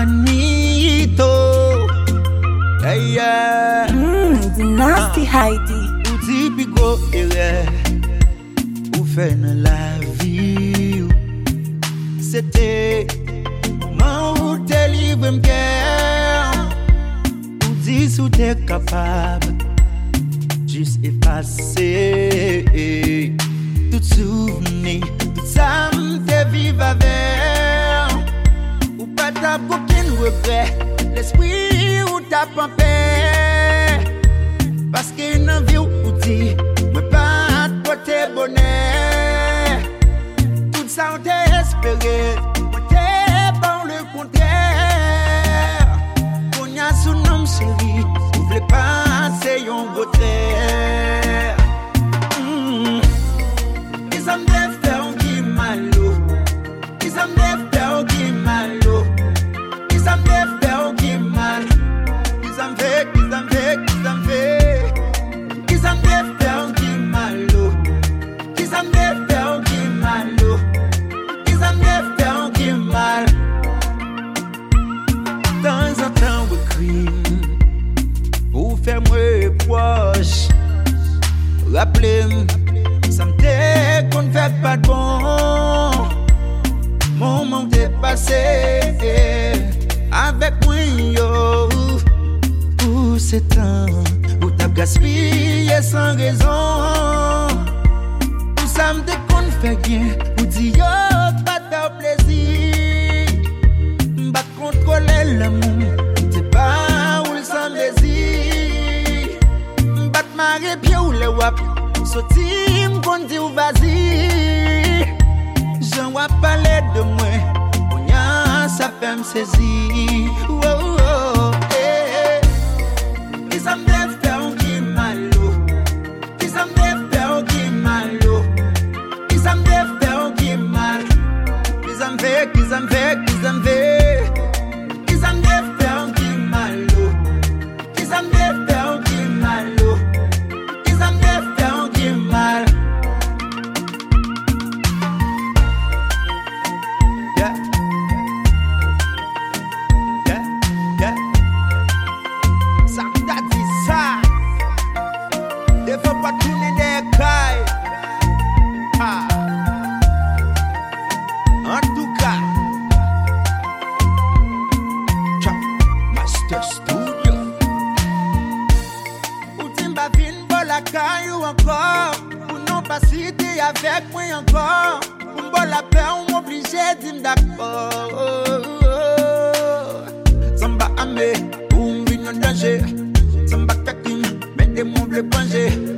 Juanito. Hey, yeah. The nasty Heidi. Ou typico erreur. Ou fait dans la vie. C'était moment où t'es libre m'guerre. Ou dis où t'es capable. Juste effacer tout souvenir, tout ça m'te vive avec. Ou pas t'as aucun regret, l'esprit ou t'as pas paix. Parce qu'il n'a vu ou dit, mais pas toi t'es bonheur. Tout ça on t'a espéré, moi t'es bon le contraire. Qu'on y a son nom chéri, vous voulez passer yon beauté. Ils ont des frères qui malo. Ils ont des frères qui malo. Ils ont des frères qui mal. Ils ont fait, ils ont fait, ils ont fait. Ils ont des frères qui malo. Ils ont des frères qui malo. Ils ont des frères qui mal. De temps en temps, we crime. Pour faire moi proche. Rappelez-moi. Ça me dit qu'on ne fait pas de bon. Mon moment est passé avec moi, yo. Pour ces temps où t'as gaspillé sans raison. Tout ça me dit qu'on ne fait rien. Ou dit yo, pas de plaisir. M'bat contrôler l'amour. T'es pas où le sans désir. M'bat marrer pied ou le wap. Sorti m'kondi ou vas-y. J'en vois parler de moi. On y a ça fait m'saisir. Oh oh eh. Ils ont des frères qui malo. Ils ont des frères qui malo. Ils ont des frères qui mal. Ils ont fait, ils ont fait, ils ont fait. Ils ont des frères qui malo. Ils ont des frères qui malo. Ils ont des frères qui mal. Yeah. Yeah. Yeah. Ça t'a dit ça. Ne faut pas tourner des cailles. Ah. En tout cas, Trap Master Studio. Ou timba vin bon la caille ou encore. Ou non pas citer avec moi encore. Ou bon la paix ou m'obligé d'y d'accord. Samba amé, ou m'vin en danger. Samba kakim, mettez-moi le plongé.